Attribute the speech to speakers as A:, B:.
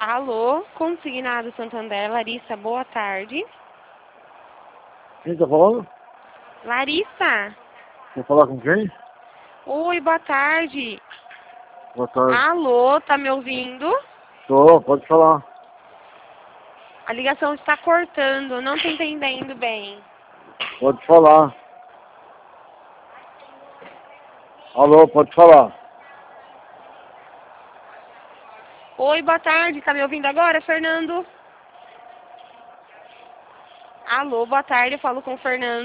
A: Alô, consignado Santander, Larissa, boa tarde.
B: Quem tá falando?
A: Larissa,
B: Quer falar com quem?
A: oi, boa tarde.
B: Boa tarde.
A: Alô, tá me ouvindo?
B: Tô, pode falar.
A: A ligação está cortando, não tô entendendo bem.
B: Pode falar. Alô, pode falar.
A: Oi, boa tarde, tá me ouvindo agora, Fernando? Alô, boa tarde, eu falo com o Fernando.